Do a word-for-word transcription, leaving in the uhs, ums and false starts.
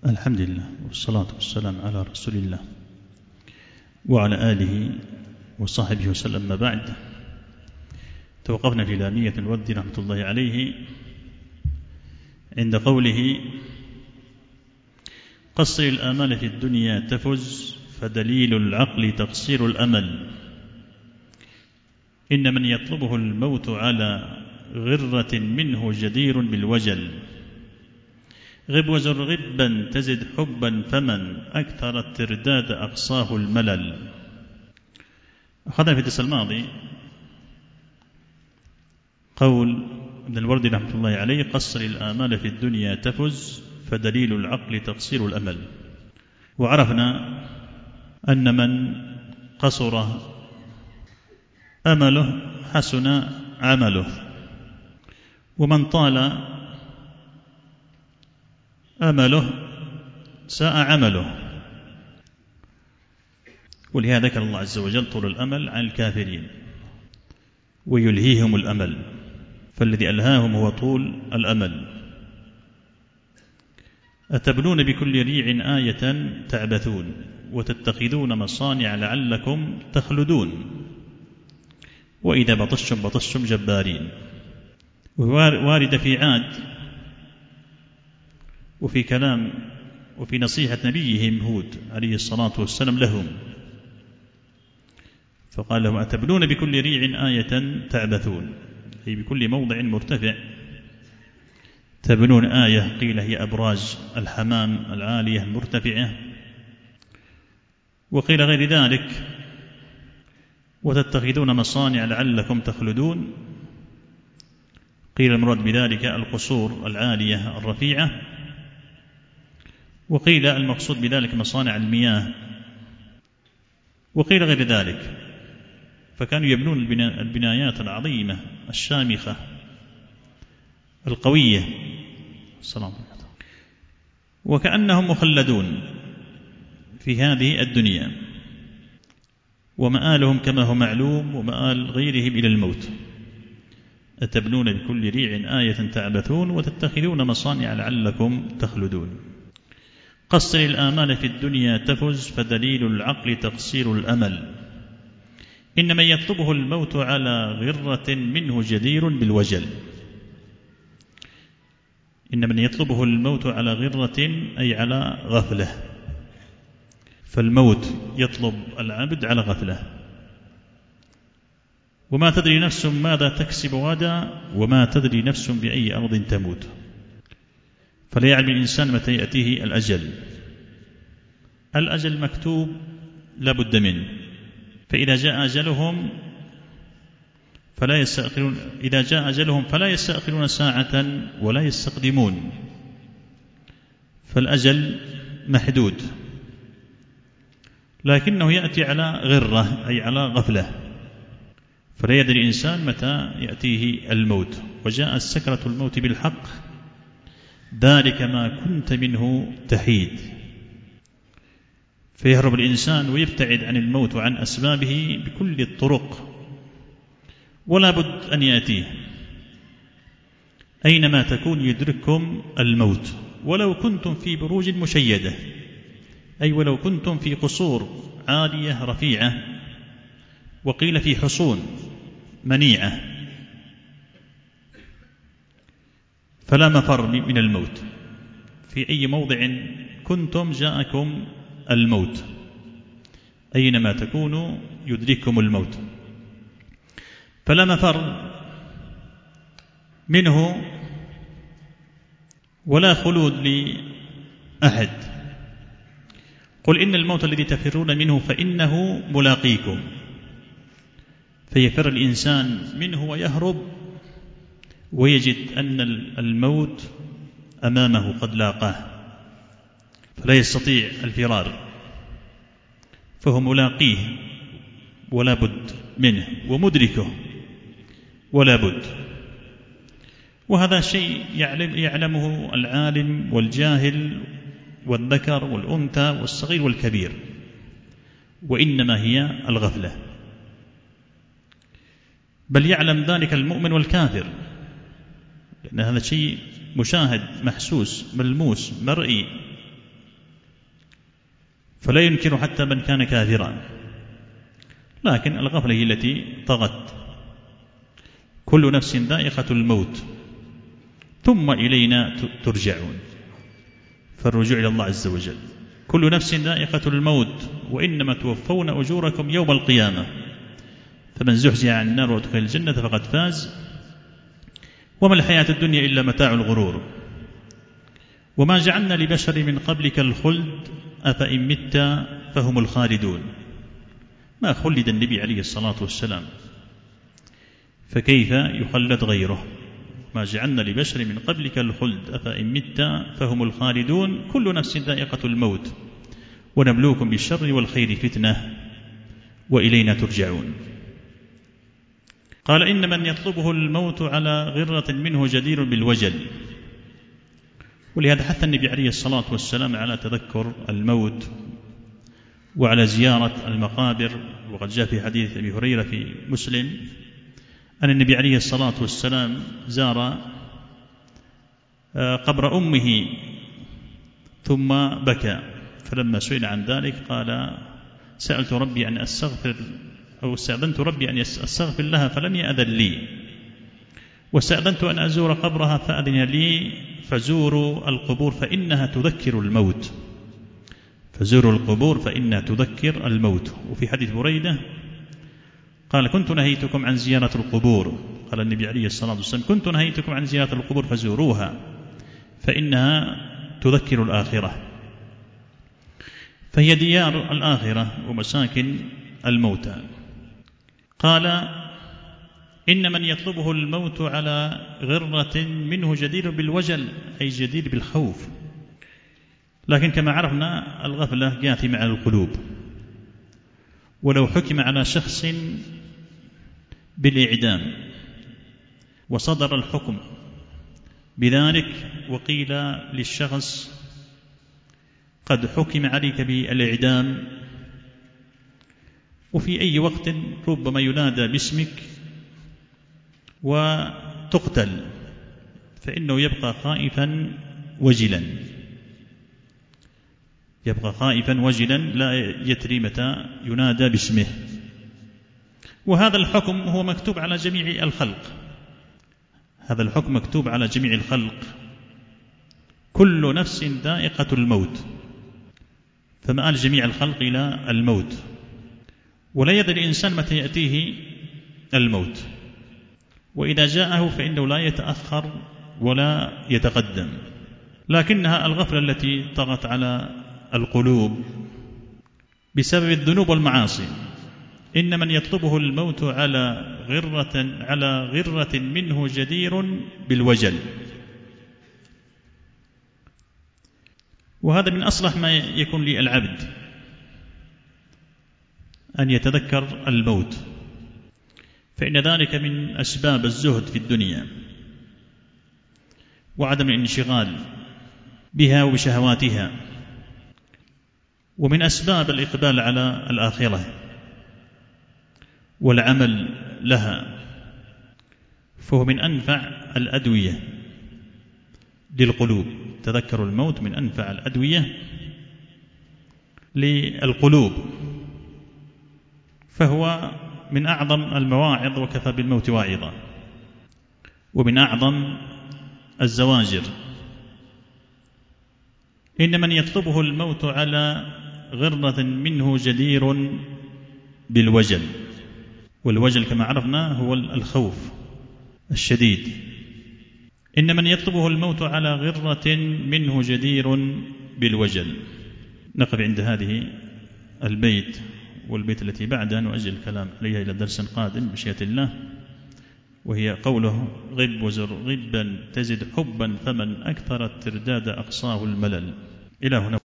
الحمد لله والصلاة والسلام على رسول الله وعلى آله وصحبه وسلم. ما بعد، توقفنا في لامية الوردي رحمة الله عليه عند قوله: قصر الآمال في الدنيا تفز، فدليل العقل تقصير الأمل. إن من يطلبه الموت على غرة منه جدير بالوجل. غب وزر غبا تزد حبا، فمن أكثر الترداد أقصاه الملل. أخذنا في الدرس الماضي قول ابن الوردي رحمة الله عليه: قصر الآمال في الدنيا تفز، فدليل العقل تقصير الأمل. وعرفنا أن من قصر أمله حسن عمله، ومن طال أمله ساء عمله. ولهذا ذكر الله عز وجل طول الأمل عن الكافرين ويلهيهم الأمل، فالذي ألهاهم هو طول الأمل. أتبنون بكل ريع آية تعبثون، وتتخذون مصانع لعلكم تخلدون، وإذا بطشتم بطشتم جبارين. وارد في عاد وفي كلام وفي نصيحة نبيهم هود عليه الصلاة والسلام لهم، فقال لهم: أتبنون بكل ريع آية تعبثون، أي بكل موضع مرتفع تبنون آية. قيل هي أبراج الحمام العالية المرتفعة، وقيل غير ذلك: وتتخذون مصانع لعلكم تخلدون. قيل المراد بذلك القصور العالية الرفيعة، وقيل المقصود بذلك مصانع المياه، وقيل غير ذلك. فكانوا يبنون البنايات العظيمة الشامخة القوية، وكأنهم مخلدون في هذه الدنيا، ومآلهم كما هو معلوم ومآل غيرهم إلى الموت. أتبنون بكل ريع آية تعبثون، وتتخذون مصانع لعلكم تخلدون. قصر الآمال في الدنيا تفز، فدليل العقل تقصير الأمل. إن من يطلبه الموت على غرة منه جدير بالوجل. إن من يطلبه الموت على غرة أي على غفلة، فالموت يطلب العبد على غفلة. وما تدري نفس ماذا تكسب غدا، وما تدري نفس بأي أرض تموت. فلا يعلم الإنسان متى يأتيه الأجل. الأجل مكتوب لا بد منه، فإذا جاء أجلهم فلا يستأخرون إذا جاء أجلهم فلا يستأخرون ساعة ولا يستقدمون. فالأجل محدود، لكنه يأتي على غرة أي على غفلة، فلا يدري الإنسان متى يأتيه الموت. وجاء سكرة الموت بالحق، ذلك ما كنت منه تحيد. فيهرب الإنسان ويبتعد عن الموت وعن أسبابه بكل الطرق، ولا بد أن يأتيه. أينما تكون يدرككم الموت، ولو كنتم في بروج مشيدة، أي ولو كنتم في قصور عالية رفيعة، وقيل في حصون منيعة، فلا مفر من الموت. في أي موضع كنتم جاءكم الموت، أينما تكونوا يدرككم الموت، فلا مفر منه ولا خلود لأحد. قل إن الموت الذي تفرون منه فإنه ملاقيكم. فيفر الإنسان منه ويهرب، ويجد أن الموت أمامه قد لاقاه، فلا يستطيع الفرار، فهو ملاقيه ولا بد منه، ومدركه ولا بد. وهذا شيء يعلم يعلمه العالم والجاهل والذكر والأنثى والصغير والكبير، وإنما هي الغفلة. بل يعلم ذلك المؤمن والكافر، لأن هذا شيء مشاهد محسوس ملموس مرئي فلا ينكر حتى من كان كافرا، لكن الغفلة هي التي طغت. كل نفس ذائقة الموت ثم إلينا ترجعون، فالرجوع إلى الله عز وجل. كل نفس ذائقة الموت وإنما توفون أجوركم يوم القيامة، فمن زحزح عن النار وادخل الجنة فقد فاز، وما الحياة الدنيا إلا متاع الغرور. وما جعلنا لبشر من قبلك الخلد أفإن مت فهم الخالدون. ما خلد النبي عليه الصلاة والسلام، فكيف يخلد غيره؟ ما جعلنا لبشر من قبلك الخلد أفإن مت فهم الخالدون. كل نفس ذائقة الموت ونبلوكم بالشر والخير فتنة وإلينا ترجعون. قال إن من يطلبه الموت على غرة منه جدير بالوجل. ولهذا حث النبي عليه الصلاة والسلام على تذكر الموت وعلى زيارة المقابر. وقد جاء في حديث أبي هريرة في مسلم أن النبي عليه الصلاة والسلام زار قبر أمه ثم بكى، فلما سئل عن ذلك قال سألت ربي أن أستغفر أو استأذنت ربي أن أستغفر لها فلم يأذن لي، واستأذنت أن أزور قبرها فأذن لي، فزوروا القبور فإنها تذكر الموت، فزوروا القبور فإنها تذكر الموت. وفي حديث بريدة قال كنت نهيتكم عن زيارة القبور، قال النبي عليه الصلاة والسلام كنت نهيتكم عن زيارة القبور فزوروها فإنها تذكر الآخرة، فهي ديار الآخرة ومساكن الموتى. قال إن من يطلبه الموت على غرة منه جدير بالوجل، أي جدير بالخوف. لكن كما عرفنا الغفلة جاثمة على القلوب، ولو حكم على شخص بالإعدام وصدر الحكم بذلك وقيل للشخص قد حكم عليك بالإعدام، وفي أي وقت ربما ينادى باسمك وتقتل، فإنه يبقى خائفا وجلا، يبقى خائفا وجلا لا يدري متى ينادى باسمه. وهذا الحكم هو مكتوب على جميع الخلق، هذا الحكم مكتوب على جميع الخلق، كل نفس ذائقة الموت، فمآل جميع الخلق إلى الموت، ولا يدري الإنسان متى يأتيه الموت، وإذا جاءه فإنه لا يتأخر ولا يتقدم. لكنها الغفلة التي طغت على القلوب بسبب الذنوب والمعاصي. إن من يطلبه الموت على غرة على غرة منه جدير بالوجل. وهذا من أصلح ما يكون للعبد أن يتذكر الموت، فإن ذلك من أسباب الزهد في الدنيا وعدم الانشغال بها وبشهواتها، ومن أسباب الإقبال على الآخرة والعمل لها، فهو من أنفع الأدوية للقلوب. تذكروا الموت من أنفع الأدوية للقلوب، فهو من أعظم المواعظ وكفى بالموت واعظا، ومن أعظم الزواجر. إن من يطلبه الموت على غرة منه جدير بالوجل، والوجل كما عرفنا هو الخوف الشديد. إن من يطلبه الموت على غرة منه جدير بالوجل. نقف عند هذه البيت والبيت التي بعدها نؤجل الكلام عليها إلى درس قادم بمشيئة الله، وهي قوله غب وزر غبا تزد حبا فمن أكثر الترداد أقصاه الملل. إلى هنا.